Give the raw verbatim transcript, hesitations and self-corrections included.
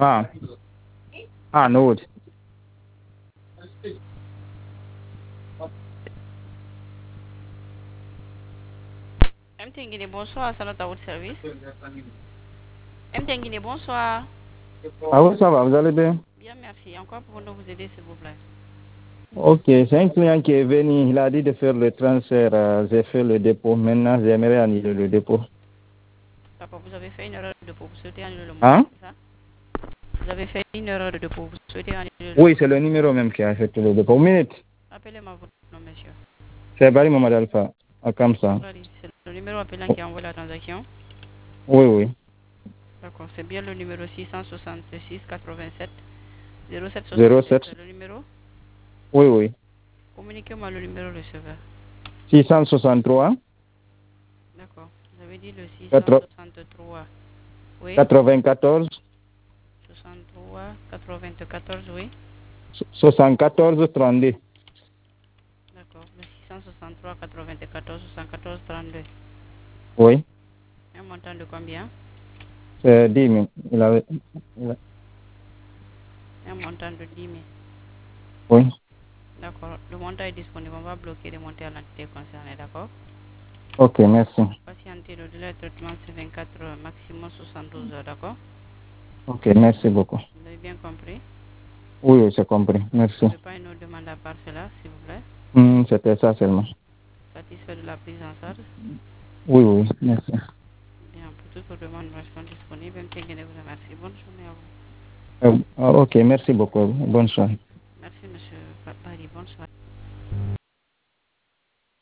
Ah, ah, no. M T N Guinée, bonsoir, c'est notre service. M T N Guinée, bonsoir. Ah oui, ça va, vous allez bien? Bien, merci. Encore pouvons-nous vous aider, s'il vous plaît? Ok, c'est un client qui est venu, il a dit de faire le transfert, euh, j'ai fait le dépôt, maintenant j'aimerais annuler le dépôt. D'accord, vous avez fait une erreur de dépôt, vous souhaitez annuler le montant, Hein? c'est ça? Vous avez fait une erreur de dépôt, vous souhaitez annuler le Oui, c'est montant. le numéro même qui a fait le dépôt. Minute, Appelez-moi votre nom, monsieur. c'est Barry Mohamed Alpha, à Kamsa. Allez, c'est le numéro appelant qui a envoyé la transaction. Oui, oui. D'accord, c'est bien le numéro six cent soixante-six quatre-vingt-sept zéro sept soixante-sept. zéro sept, C'est le numéro? oui, oui. Communiquez-moi le numéro receveur. six cent soixante-trois, D'accord, vous avez dit le six cent quatre- soixante-trois. Oui, quatre-vingt-quatorze, soixante-trois quatre-vingt-quatorze, oui. soixante-quatorze, trente-deux. D'accord, le six cent soixante-trois quatre-vingt-quatorze soixante-quatorze trente-deux. Oui, Un montant de combien? c'est dix mille. Il avait, il a- Un montant de dix mille. oui. D'accord, le montant est disponible. On va bloquer les montants à l'entité concernée, d'accord? Ok, merci. Patienter le délai de traitement, c'est vingt-quatre heures, maximum soixante-douze heures, d'accord? Ok, merci beaucoup. Vous avez bien compris? Oui, oui, j'ai compris. Merci. Vous n'avez pas une autre demande à part cela, s'il vous plaît? Hmm, c'était ça seulement. Satisfait de la prise en charge? Oui, oui, merci. Bien, pour toute votre demande, nous restons disponibles. M T N vous remercie. Bonne journée à vous. Euh, ok, merci beaucoup. Bonne soirée. Merci, monsieur Bari. Bonne soirée.